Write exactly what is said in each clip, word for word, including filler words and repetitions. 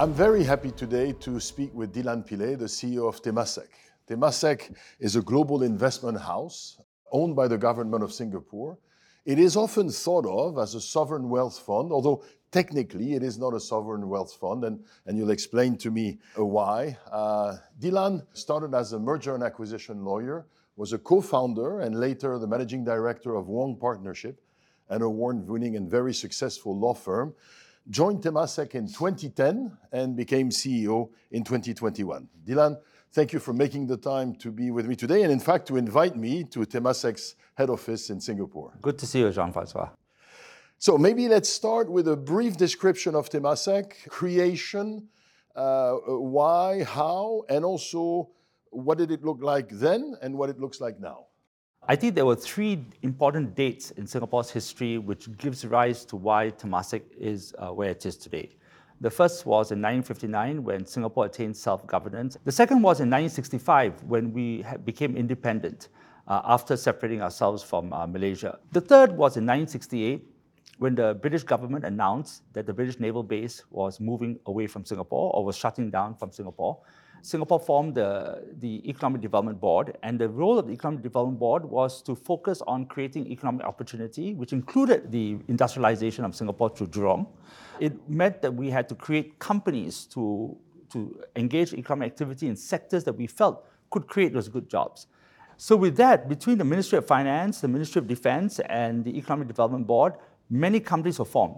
I'm very happy today to speak with Dylan Pillay, the C E O of Temasek. Temasek is a global investment house owned by the government of Singapore. It is often thought of as a sovereign wealth fund, although technically it is not a sovereign wealth fund, and, and you'll explain to me why. Uh, Dylan started as a merger and acquisition lawyer, was a co-founder and later the managing director of Wong Partnership, an award-winning and very successful law firm. Joined Temasek in twenty ten and became C E O in twenty twenty-one. Dylan, thank you for making the time to be with me today and in fact to invite me to Temasek's head office in Singapore. Good to see you, Jean-Francois. So maybe let's start with a brief description of Temasek, creation, uh, why, how, and also what did it look like then and what it looks like now. I think there were three important dates in Singapore's history which gives rise to why Temasek is uh, where it is today. The first was in nineteen fifty-nine when Singapore attained self-governance. The second was in nineteen sixty-five when we became independent uh, after separating ourselves from uh, Malaysia. The third was in nineteen sixty-eight when the British government announced that the British naval base was moving away from Singapore or was shutting down from Singapore. Singapore formed the, the Economic Development Board, and the role of the Economic Development Board was to focus on creating economic opportunity, which included the industrialization of Singapore through Jurong. It meant that we had to create companies to, to engage economic activity in sectors that we felt could create those good jobs. So with that, between the Ministry of Finance, the Ministry of Defense, and the Economic Development Board, many companies were formed.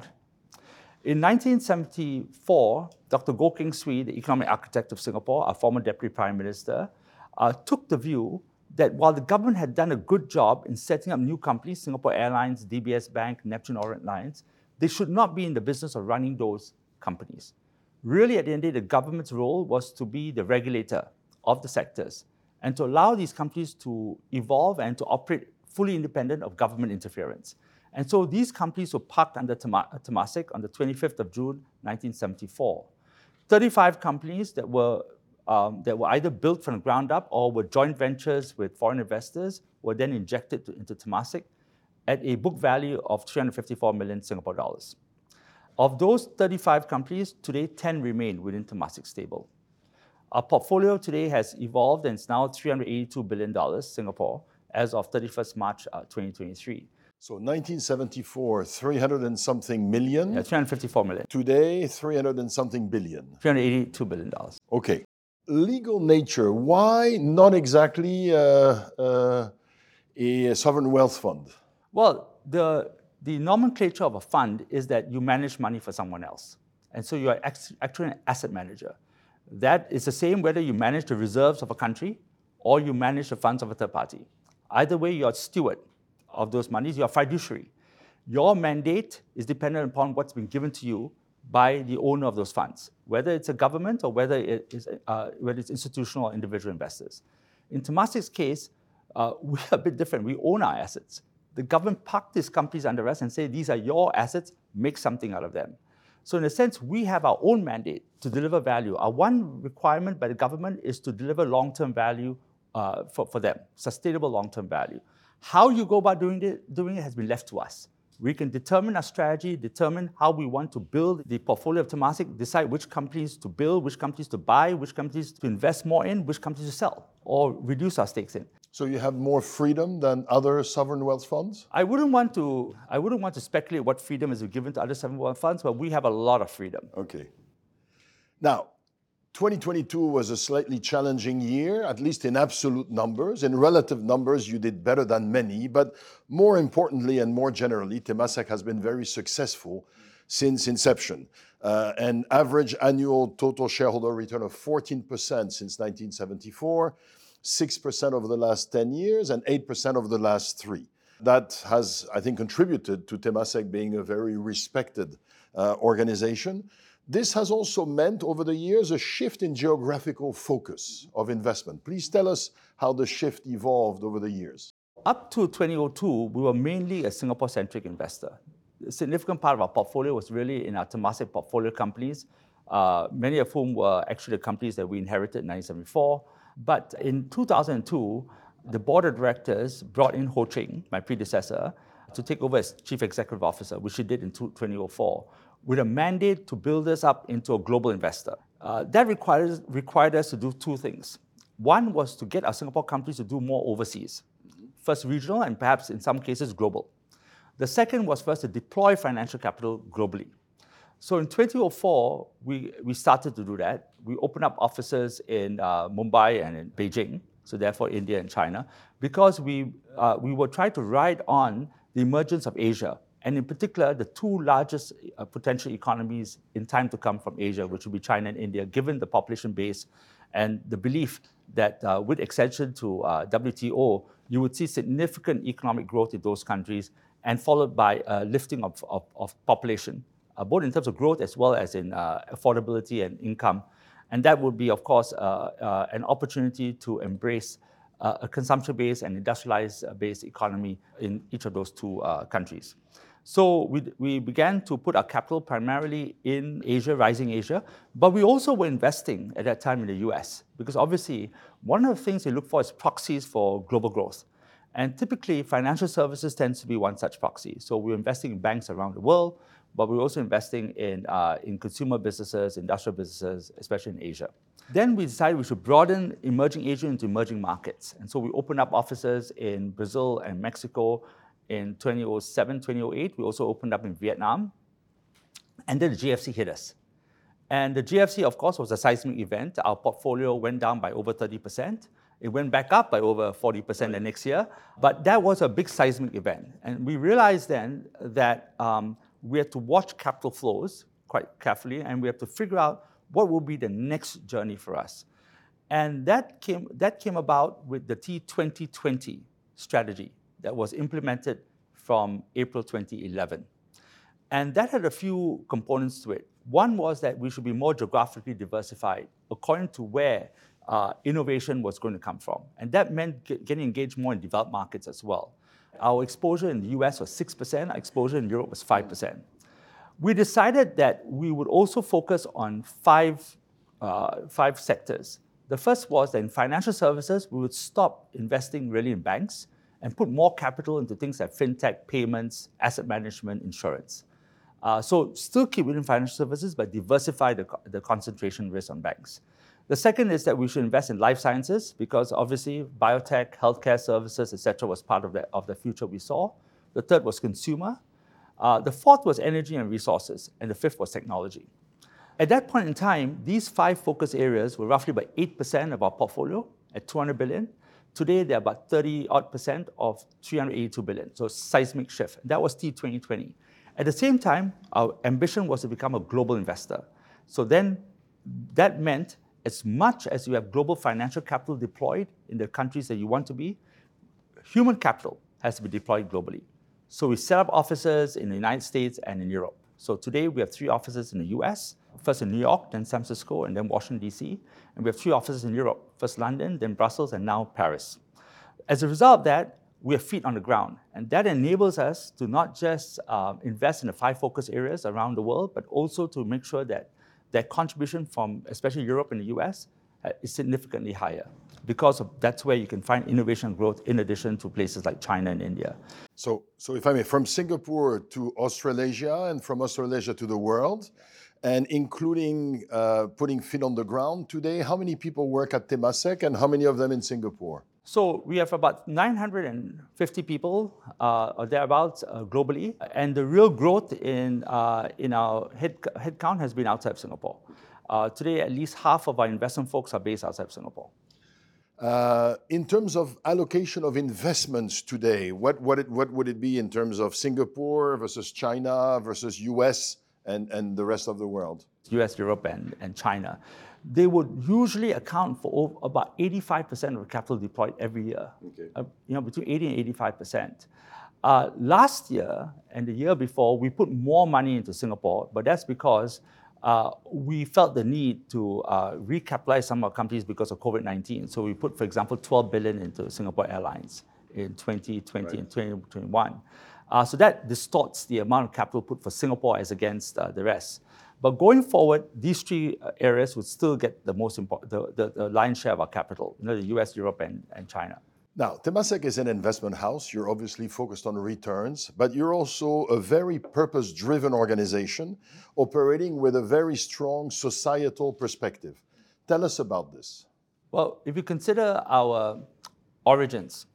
In nineteen seventy-four, Doctor Goh Keng Swee, the economic architect of Singapore, our former Deputy Prime Minister, uh, took the view that while the government had done a good job in setting up new companies, Singapore Airlines, D B S Bank, Neptune Orient Lines, they should not be in the business of running those companies. Really, at the end of the day, the government's role was to be the regulator of the sectors and to allow these companies to evolve and to operate fully independent of government interference. And so these companies were parked under Temasek on the twenty-fifth of June, nineteen seventy-four. thirty-five companies that were, um, that were either built from the ground up or were joint ventures with foreign investors were then injected to, into Temasek at a book value of three hundred fifty-four million Singapore dollars. Of those thirty-five companies, today ten remain within Temasek's stable. Our portfolio today has evolved and it's now three hundred eighty-two billion dollars Singapore as of thirty-first March uh, twenty twenty-three. So nineteen seventy-four, three hundred and something million. Yeah, three hundred fifty-four million. Today, three hundred and something billion. three hundred eighty-two billion dollars. Okay. Legal nature, why not exactly uh, uh, a sovereign wealth fund? Well, the, the nomenclature of a fund is that you manage money for someone else. And so you are actually an asset manager. That is the same whether you manage the reserves of a country or you manage the funds of a third party. Either way, you're a steward of those monies, you're a fiduciary. Your mandate is dependent upon what's been given to you by the owner of those funds, whether it's a government or whether, it is, uh, whether it's institutional or individual investors. In Temasek's case, uh, we're a bit different. We own our assets. The government parked these companies under us and say, these are your assets, make something out of them. So in a sense, we have our own mandate to deliver value. Our one requirement by the government is to deliver long-term value uh, for, for them, sustainable long-term value. How you go about doing it, doing it has been left to us. We can determine our strategy, determine how we want to build the portfolio of Temasek, decide which companies to build, which companies to buy, which companies to invest more in, which companies to sell or reduce our stakes in. So you have more freedom than other sovereign wealth funds? I wouldn't want to, I wouldn't want to speculate what freedom is given to other sovereign wealth funds, but we have a lot of freedom. Okay. Now, twenty twenty-two was a slightly challenging year, at least in absolute numbers. In relative numbers, you did better than many, but more importantly and more generally, Temasek has been very successful since inception. Uh, an average annual total shareholder return of fourteen percent since nineteen seventy-four, six percent over the last ten years, and eight percent over the last three. That has, I think, contributed to Temasek being a very respected uh, organization. This has also meant, over the years, a shift in geographical focus of investment. Please tell us how the shift evolved over the years. Up to twenty oh two, we were mainly a Singapore-centric investor. A significant part of our portfolio was really in our Temasek portfolio companies, uh, many of whom were actually the companies that we inherited in nineteen seventy-four. But in two thousand two, the board of directors brought in Ho Ching, my predecessor, to take over as Chief Executive Officer, which she did in twenty oh four, with a mandate to build us up into a global investor. Uh, that requires, required us to do two things. One was to get our Singapore companies to do more overseas, first regional and perhaps in some cases global. The second was for us to deploy financial capital globally. So in twenty oh four, we, we started to do that. We opened up offices in uh, Mumbai and in Beijing, so therefore India and China, because we, uh, we were trying to ride on the emergence of Asia, and in particular, the two largest uh, potential economies in time to come from Asia, which would be China and India, given the population base and the belief that uh, with extension to uh, W T O, you would see significant economic growth in those countries, and followed by a lifting of, of, of population, uh, both in terms of growth as well as in uh, affordability and income. And that would be, of course, uh, uh, an opportunity to embrace uh, a consumption-based and industrialized-based economy in each of those two uh, countries. So we, we began to put our capital primarily in Asia, rising Asia, but we also were investing at that time in the U S, because obviously one of the things we look for is proxies for global growth. And typically financial services tends to be one such proxy. So we're investing in banks around the world, but we're also investing in, uh, in consumer businesses, industrial businesses, especially in Asia. Then we decided we should broaden emerging Asia into emerging markets. And so we opened up offices in Brazil and Mexico. In twenty oh seven, twenty oh eight, we also opened up in Vietnam. And then the G F C hit us. And the G F C, of course, was a seismic event. Our portfolio went down by over thirty percent. It went back up by over forty percent the next year. But that was a big seismic event. And we realized then that um, we had to watch capital flows quite carefully, and we have to figure out what will be the next journey for us. And that came, that came about with the T twenty twenty strategy that was implemented from April twenty eleven. And that had a few components to it. One was that we should be more geographically diversified according to where uh, innovation was going to come from. And that meant get, getting engaged more in developed markets as well. Our exposure in the U S was six percent, our exposure in Europe was five percent. We decided that we would also focus on five, uh, five sectors. The first was that in financial services, we would stop investing really in banks and put more capital into things like fintech, payments, asset management, insurance. Uh, so still keep within financial services, but diversify the, the concentration risk on banks. The second is that we should invest in life sciences, because obviously biotech, healthcare services, et cetera, was part of the, of the future we saw. The third was consumer. Uh, the fourth was energy and resources, and the fifth was technology. At that point in time, these five focus areas were roughly about eight percent of our portfolio at two hundred billion. Today, they're about thirty odd percent of three hundred eighty-two billion, so seismic shift. That was T twenty twenty. At the same time, our ambition was to become a global investor. So then that meant as much as you have global financial capital deployed in the countries that you want to be, human capital has to be deployed globally. So we set up offices in the United States and in Europe. So today we have three offices in the U S, first in New York, then San Francisco, and then Washington, D C. And we have three offices in Europe, first London, then Brussels, and now Paris. As a result of that, we have feet on the ground. And that enables us to not just uh, invest in the five focus areas around the world, but also to make sure that that contribution from especially Europe and the U S uh, is significantly higher, because of, that's where you can find innovation and growth in addition to places like China and India. So, so if I may, from Singapore to Australasia, and from Australasia to the world, and including uh, putting feet on the ground today, how many people work at Temasek, and how many of them in Singapore? So we have about nine hundred fifty people uh, or thereabouts uh, globally, and the real growth in, uh, in our head, headcount has been outside of Singapore. Uh, today, at least half of our investment folks are based outside of Singapore. Uh, in terms of allocation of investments today, what, what, it, what would it be in terms of Singapore versus China versus U S and, and the rest of the world? U S, Europe, and, and China. They would usually account for over, about eighty-five percent of capital deployed every year. Okay. Uh, you know, between eighty and eighty-five percent. Uh, last year and the year before, we put more money into Singapore, but that's because uh, we felt the need to uh, recapitalize some of our companies because of COVID nineteen. So we put, for example, twelve billion into Singapore Airlines in twenty twenty right. and twenty twenty-one. Uh, so that distorts the amount of capital put for Singapore as against uh, the rest. But going forward, these three areas would still get the most important, the, the, the lion's share of our capital, you know, the U S, Europe, and, and China. Now, Temasek is an investment house. You're obviously focused on returns, but you're also a very purpose-driven organization operating with a very strong societal perspective. Tell us about this. Well, if you consider our origins,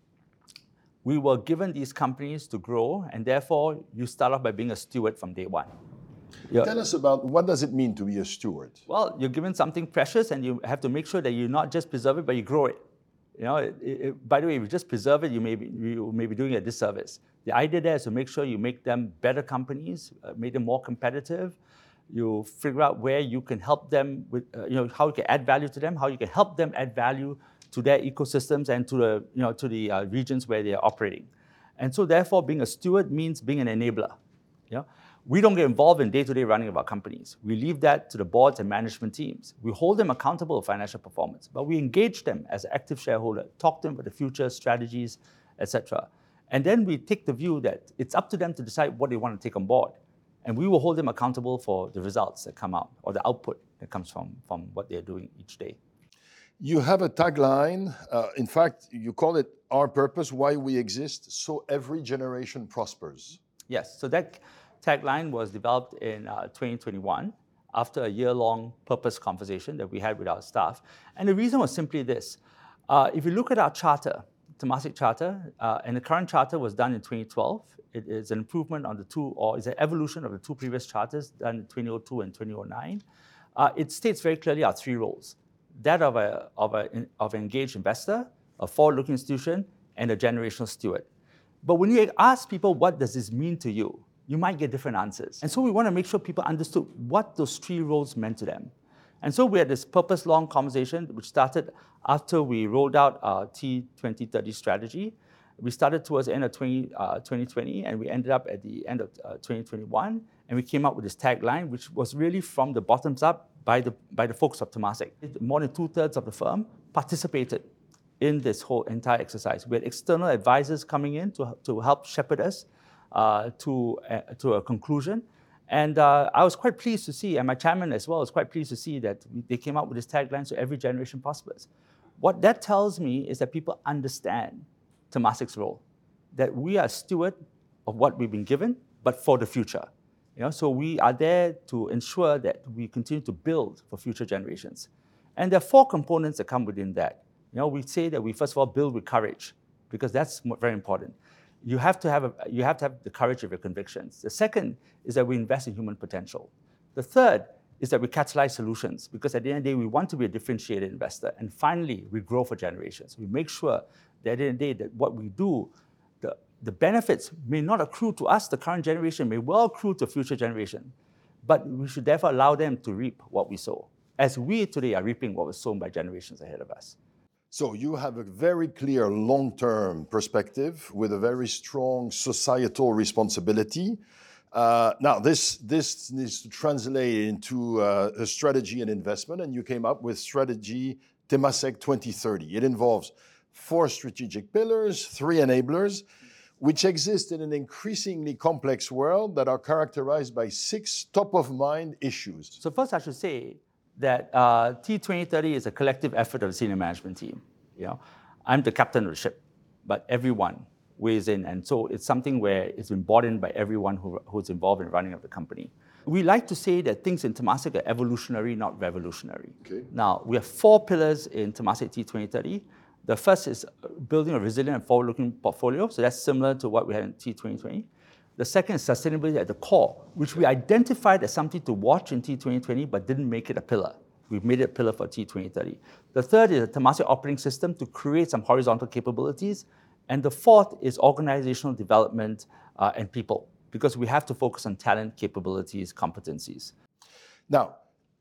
we were given these companies to grow, and therefore you start off by being a steward from day one. You're, Tell us about what does it mean to be a steward? Well, you're given something precious, and you have to make sure that you not just preserve it, but you grow it. You know, it, it, by the way, if you just preserve it, you may be you may be doing a disservice. The idea there is to make sure you make them better companies, uh, make them more competitive. You figure out where you can help them with, uh, you know, how you can add value to them, how you can help them add value to their ecosystems and to the, you know, to the uh, regions where they are operating. And so, therefore, being a steward means being an enabler. You know? We don't get involved in day-to-day running of our companies. We leave that to the boards and management teams. We hold them accountable for financial performance, but we engage them as an active shareholder, talk to them about the future strategies, et cetera. And then we take the view that it's up to them to decide what they want to take on board. And we will hold them accountable for the results that come out or the output that comes from, from what they're doing each day. You have a tagline. Uh, in fact, you call it Our Purpose, Why We Exist, So Every Generation Prospers. Yes, so that tagline was developed in uh, twenty twenty-one after a year-long purpose conversation that we had with our staff. And the reason was simply this. Uh, if you look at our charter, Temasek Charter, uh, and the current charter was done in twenty twelve. It is an improvement on the two, or is an evolution of the two previous charters done in twenty oh two and twenty oh nine. Uh, it states very clearly our three roles: that of a of a of an engaged investor, a forward-looking institution, and a generational steward. But when you ask people, what does this mean to you, you might get different answers. And so we want to make sure people understood what those three roles meant to them. And so we had this purpose-long conversation, which started after we rolled out our T twenty thirty strategy. We started towards the end of twenty twenty, and we ended up at the end of uh, twenty twenty-one, and we came up with this tagline, which was really from the bottoms up by the, by the folks of Temasek. More than two-thirds of the firm participated in this whole entire exercise. We had external advisors coming in to, to help shepherd us uh, to, uh, to a conclusion. And uh, I was quite pleased to see, and my chairman as well was quite pleased to see that they came up with this tagline, so every generation prospers. What that tells me is that people understand Temasek's role, that we are a steward of what we've been given, but for the future. You know, so we are there to ensure that we continue to build for future generations. And there are four components that come within that. You know, we say that we first of all build with courage, because that's very important. You have to have a, you have to have the courage of your convictions. The second is that we invest in human potential. The third is that we catalyze solutions, because at the end of the day, we want to be a differentiated investor. And finally, we grow for generations. We make sure that at the end of the day, that what we do, the, the benefits may not accrue to us, the current generation, may well accrue to future generation. But we should therefore allow them to reap what we sow, as we today are reaping what was sown by generations ahead of us. So you have a very clear long-term perspective with a very strong societal responsibility. Uh, now, this, this needs to translate into uh, a strategy and investment, and you came up with strategy Temasek twenty thirty. It involves four strategic pillars, three enablers, which exist in an increasingly complex world that are characterized by six top-of-mind issues. So first, I should say that uh, T twenty thirty is a collective effort of the senior management team. You know, I'm the captain of the ship, but everyone weighs in, and so it's something where it's been bought in by everyone who, who's involved in running of the company. We like to say that things in Temasek are evolutionary, not revolutionary. Okay. Now, we have four pillars in Temasek T twenty thirty. The first is building a resilient and forward-looking portfolio, so that's similar to what we had in T twenty twenty. The second is sustainability at the core, which we identified as something to watch in T twenty twenty, but didn't make it a pillar. We've made it a pillar for T twenty thirty. The third is a Temasek operating system to create some horizontal capabilities. And the fourth is organizational development uh, and people, because we have to focus on talent, capabilities, competencies. Now,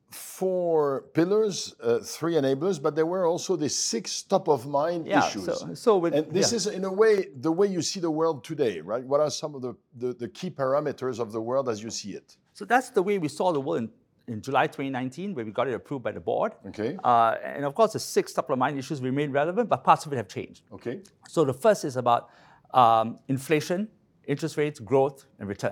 four pillars, uh, three enablers, but there were also the six top-of-mind yeah, issues. So, so with, and this yeah. is, in a way, the way you see the world today, right? What are some of the, the, the key parameters of the world as you see it? So that's the way we saw the world in, in July twenty nineteen, where we got it approved by the board. Okay. Uh, and of course, the six top-of-mind issues remain relevant, but parts of it have changed. Okay. So the first is about um, inflation, interest rates, growth, and returns.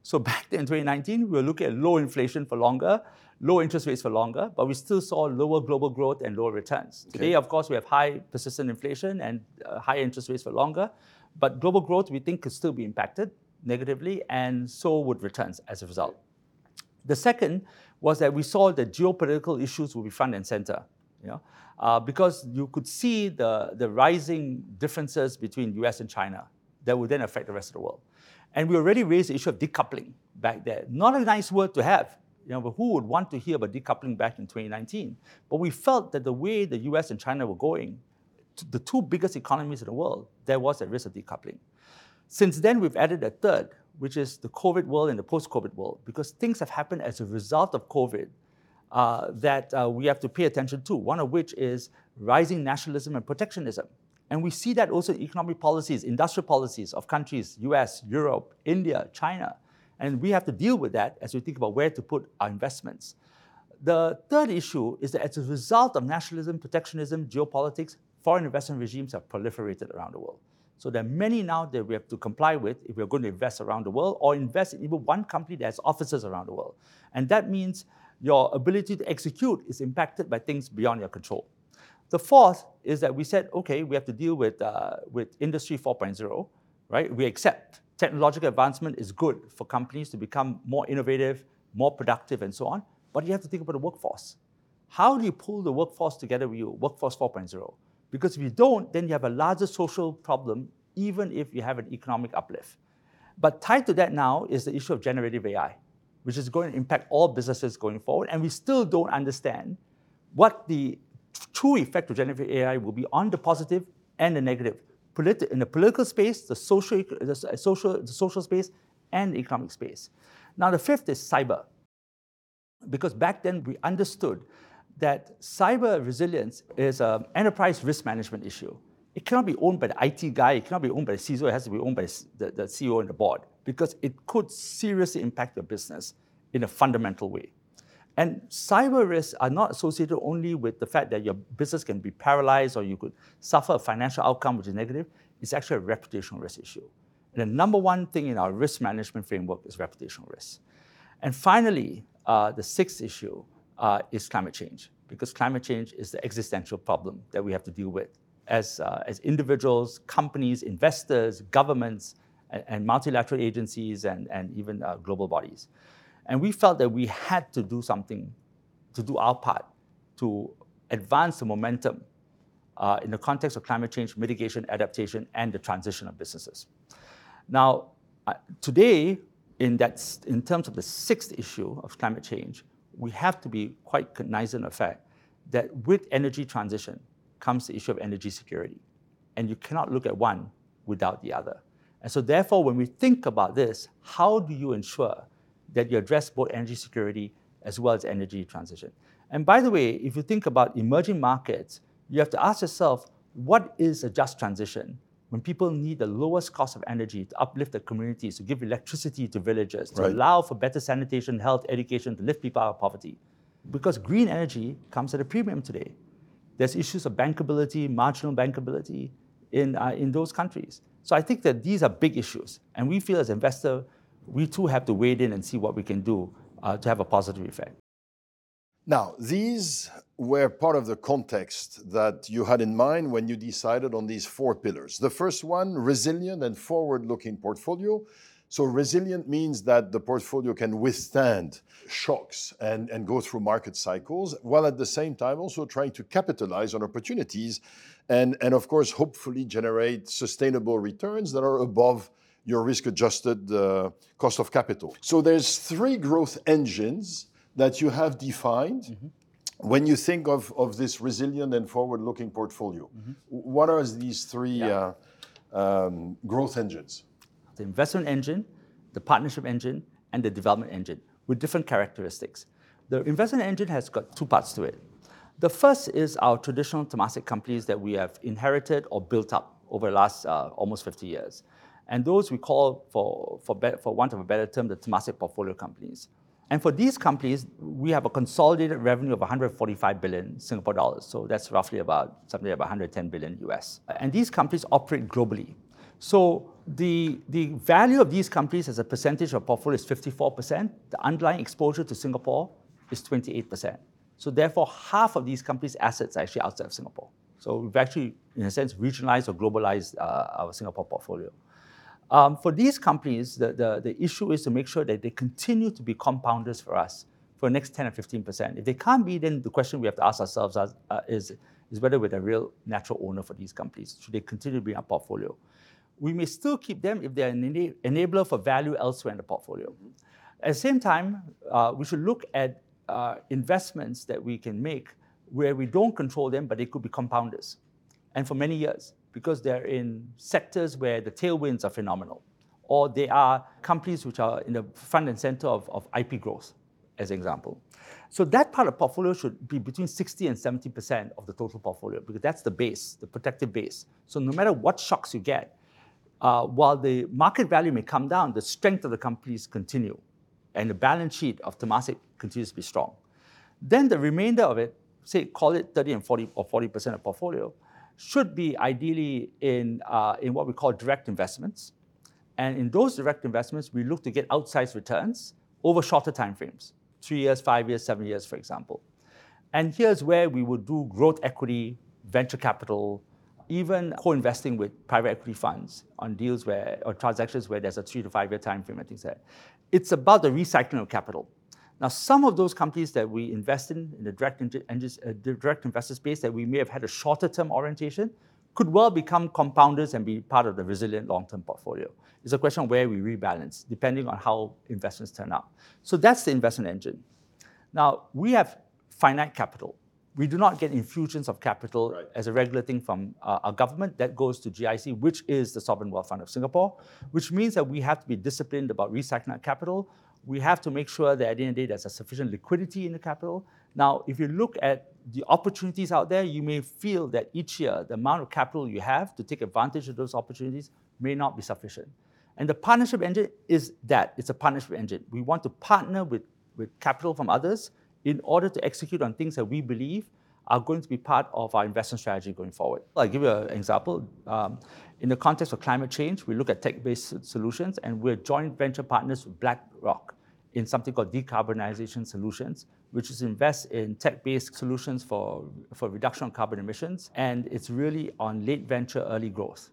So back then in twenty nineteen, we were looking at low inflation for longer, low interest rates for longer, but we still saw lower global growth and lower returns. Okay. Today, of course, we have high persistent inflation and uh, high interest rates for longer, but global growth we think could still be impacted negatively, and so would returns as a result. The second was that we saw that geopolitical issues will be front and center, you know, uh, because you could see the, the rising differences between U S and China that would then affect the rest of the world. And we already raised the issue of decoupling back there. Not a nice word to have, you know, but who would want to hear about decoupling back in twenty nineteen? But we felt that the way the U S and China were going, the two biggest economies in the world, there was a risk of decoupling. Since then, we've added a third, which is the COVID world and the post-COVID world, because things have happened as a result of COVID uh, that uh, we have to pay attention to, one of which is rising nationalism and protectionism. And we see that also in economic policies, industrial policies of countries, U S, Europe, India, China. And we have to deal with that as we think about where to put our investments. The third issue is that as a result of nationalism, protectionism, geopolitics, foreign investment regimes have proliferated around the world. So there are many now that we have to comply with if we're going to invest around the world or invest in even one company that has offices around the world. And that means your ability to execute is impacted by things beyond your control. The fourth is that we said, okay, we have to deal with, uh, with Industry four point oh, right? We accept technological advancement is good for companies to become more innovative, more productive, and so on, but you have to think about the workforce. How do you pull the workforce together with you, Workforce four point oh? Because if you don't, then you have a larger social problem, even if you have an economic uplift. But tied to that now is the issue of generative A I, which is going to impact all businesses going forward, and we still don't understand what the true effect of generative A I will be on the positive and the negative. Polit- in the political space, the social, the social, the social space, and the economic space. Now the fifth is cyber. Because back then we understood that cyber resilience is an enterprise risk management issue. It cannot be owned by the I T guy, it cannot be owned by the C I S O, it has to be owned by the, the C E O and the board, because it could seriously impact your business in a fundamental way. And cyber risks are not associated only with the fact that your business can be paralyzed or you could suffer a financial outcome which is negative. It's actually a reputational risk issue. And the number one thing in our risk management framework is reputational risk. And finally, uh, the sixth issue uh, is climate change, because climate change is the existential problem that we have to deal with as, uh, as individuals, companies, investors, governments, and, and multilateral agencies, and, and even uh, global bodies. And we felt that we had to do something, to do our part, to advance the momentum uh, in the context of climate change, mitigation, adaptation, and the transition of businesses. Now, uh, today, in, that, in terms of the sixth issue of climate change, we have to be quite cognizant of the fact that with energy transition comes the issue of energy security. And you cannot look at one without the other. And so therefore, when we think about this, how do you ensure that you address both energy security as well as energy transition? And by the way, if you think about emerging markets, you have to ask yourself, what is a just transition when people need the lowest cost of energy to uplift their communities, to give electricity to villages, to Right. allow for better sanitation, health, education, to lift people out of poverty? Because green energy comes at a premium today. There's issues of bankability, marginal bankability in, uh, in those countries. So I think that these are big issues. And we feel as an investor, we too have to wade in and see what we can do uh, to have a positive effect. Now, these were part of the context that you had in mind when you decided on these four pillars. The first one, resilient and forward-looking portfolio. So resilient means that the portfolio can withstand shocks and, and go through market cycles, while at the same time also trying to capitalize on opportunities and, and of course, hopefully generate sustainable returns that are above your risk-adjusted uh, cost of capital. So there's three growth engines that you have defined mm-hmm. when you think of, of this resilient and forward-looking portfolio. Mm-hmm. What are these three yeah. uh, um, growth engines? The investment engine, the partnership engine, and the development engine with different characteristics. The investment engine has got two parts to it. The first is our traditional Temasek companies that we have inherited or built up over the last uh, almost fifty years. And those we call, for, for, be- for want of a better term, the Temasek portfolio companies. And for these companies, we have a consolidated revenue of one hundred forty-five billion Singapore dollars. So that's roughly about something about one hundred ten billion U S. And these companies operate globally. So the, the value of these companies as a percentage of portfolio is fifty-four percent. The underlying exposure to Singapore is twenty-eight percent. So therefore, half of these companies' assets are actually outside of Singapore. So we've actually, in a sense, regionalized or globalized uh, our Singapore portfolio. Um, for these companies, the, the, the issue is to make sure that they continue to be compounders for us for the next ten or fifteen percent. If they can't be, then the question we have to ask ourselves uh, is, is whether we're the real natural owner for these companies. Should they continue to be in our portfolio? We may still keep them if they're an ena- enabler for value elsewhere in the portfolio. At the same time, uh, we should look at uh, investments that we can make where we don't control them, but they could be compounders, and for many years, because they're in sectors where the tailwinds are phenomenal, or they are companies which are in the front and center of, of I P growth, as an example. So that part of the portfolio should be between sixty and seventy percent of the total portfolio, because that's the base, the protective base. So no matter what shocks you get, uh, while the market value may come down, the strength of the companies continue, and the balance sheet of Temasek continues to be strong. Then the remainder of it, say call it thirty and forty or forty percent of portfolio, should be ideally in, uh, in what we call direct investments. And in those direct investments, we look to get outsized returns over shorter timeframes, three years, five years, seven years, for example. And here's where we would do growth equity, venture capital, even co-investing with private equity funds on deals where, or transactions where there's a three to five year time frame and things like that. It's about the recycling of capital. Now, some of those companies that we invest in, in the direct, uh, direct investor space that we may have had a shorter term orientation could well become compounders and be part of the resilient long-term portfolio. It's a question of where we rebalance, depending on how investments turn out. So that's the investment engine. Now, we have finite capital. We do not get infusions of capital right. as a regular thing from uh, our government. That goes to G I C, which is the Sovereign Wealth Fund of Singapore, which means that we have to be disciplined about recycling our capital. We have to make sure that at the end of the day, there's a sufficient liquidity in the capital. Now, if you look at the opportunities out there, you may feel that each year, the amount of capital you have to take advantage of those opportunities may not be sufficient. And the partnership engine is that. It's a partnership engine. We want to partner with, with capital from others in order to execute on things that we believe are going to be part of our investment strategy going forward. I'll give you an example. Um, in the context of climate change, we look at tech-based solutions, and we're joint venture partners with BlackRock in something called Decarbonization Solutions, which is invest in tech-based solutions for, for reduction of carbon emissions, and it's really on late venture, early growth.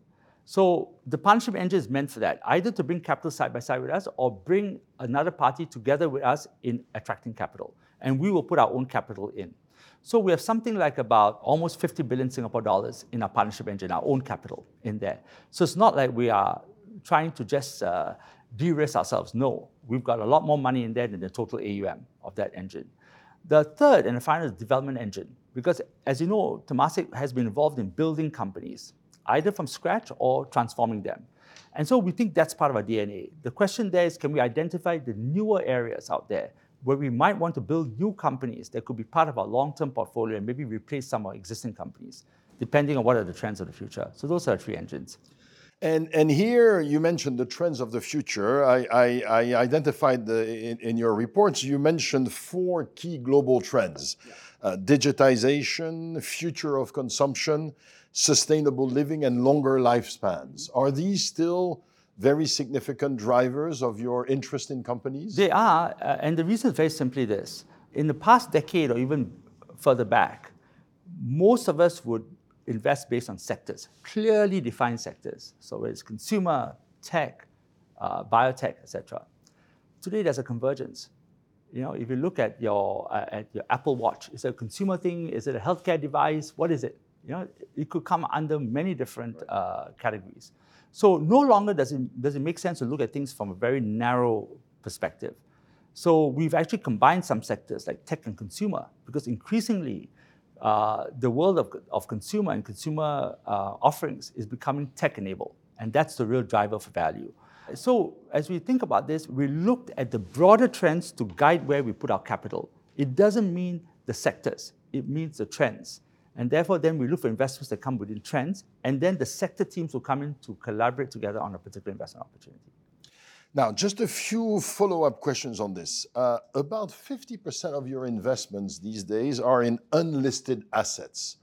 So the partnership engine is meant for that, either to bring capital side by side with us or bring another party together with us in attracting capital. And we will put our own capital in. So we have something like about almost fifty billion Singapore dollars in our partnership engine, our own capital in there. So it's not like we are trying to just uh, de-risk ourselves. No, we've got a lot more money in there than the total A U M of that engine. The third and the final is development engine, because as you know, Temasek has been involved in building companies, either from scratch or transforming them. And so we think that's part of our D N A. The question there is, can we identify the newer areas out there where we might want to build new companies that could be part of our long-term portfolio and maybe replace some of our existing companies, depending on what are the trends of the future. So those are three engines. And, and here you mentioned the trends of the future. I, I, I identified the, in, in your reports, you mentioned four key global trends. Yeah. Uh, digitization, future of consumption, sustainable living, and longer lifespans. Are these still very significant drivers of your interest in companies? They are, uh, and the reason is very simply this. In the past decade or even further back, most of us would invest based on sectors, clearly defined sectors. So it's consumer, tech, uh, biotech, et cetera. Today, there's a convergence. You know, if you look at your, uh, at your Apple Watch, is it a consumer thing? Is it a healthcare device? What is it? You know, it could come under many different uh, categories. So no longer does it, does it make sense to look at things from a very narrow perspective. So we've actually combined some sectors like tech and consumer, because increasingly uh, the world of, of consumer and consumer uh, offerings is becoming tech-enabled, and that's the real driver for value. So as we think about this, we looked at the broader trends to guide where we put our capital. It doesn't mean the sectors, it means the trends. And therefore, then we look for investments that come within trends, and then the sector teams will come in to collaborate together on a particular investment opportunity. Now, just a few follow-up questions on this. Uh, about fifty percent of your investments these days are in unlisted assets.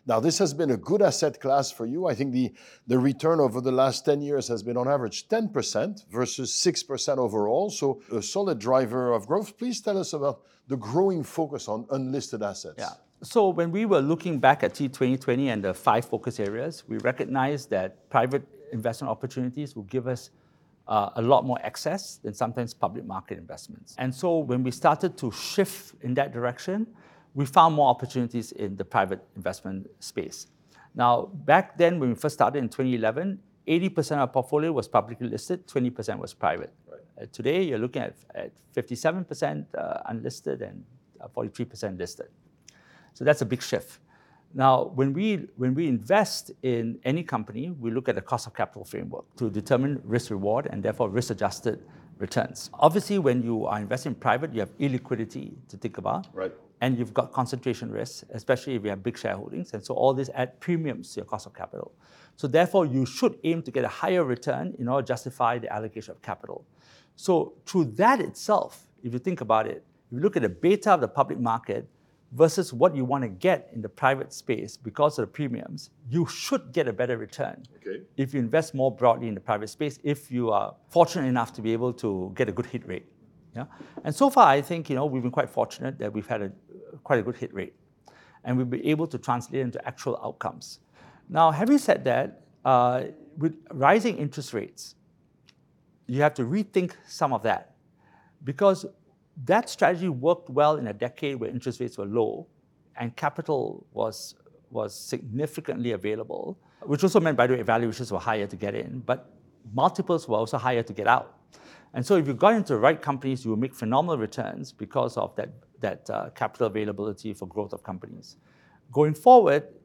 Now, this has been a good asset class for you. I think the, the return over the last ten years has been on average ten percent versus six percent overall. So a solid driver of growth. Please tell us about the growing focus on unlisted assets. Yeah. So when we were looking back at T twenty twenty and the five focus areas, we recognized that private investment opportunities will give us uh, a lot more access than sometimes public market investments. And so when we started to shift in that direction, we found more opportunities in the private investment space. Now, back then when we first started in twenty eleven, eighty percent of our portfolio was publicly listed, twenty percent was private. Right. Uh, today, you're looking at, at fifty-seven percent uh, unlisted and uh, forty-three percent listed. So that's a big shift. Now, when we, when we invest in any company, we look at the cost of capital framework to determine risk reward and therefore risk-adjusted returns. Obviously, when you are investing in private, you have illiquidity to think about. Right. And you've got concentration risk, especially if you have big shareholdings. And so all this add premiums to your cost of capital. So therefore, you should aim to get a higher return in order to justify the allocation of capital. So through that itself, if you think about it, if you look at the beta of the public market versus what you want to get in the private space because of the premiums, you should get a better return okay. if you invest more broadly in the private space, if you are fortunate enough to be able to get a good hit rate. Yeah? And so far, I think you know, we've been quite fortunate that we've had a, quite a good hit rate. And we've been able to translate into actual outcomes. Now, having said that, uh, with rising interest rates, you have to rethink some of that. Because that strategy worked well in a decade where interest rates were low and capital was, was significantly available, which also meant, by the way, valuations were higher to get in, but multiples were also higher to get out. And so if you got into the right companies, you will make phenomenal returns because of that, that uh, capital availability for growth of companies. Going forward,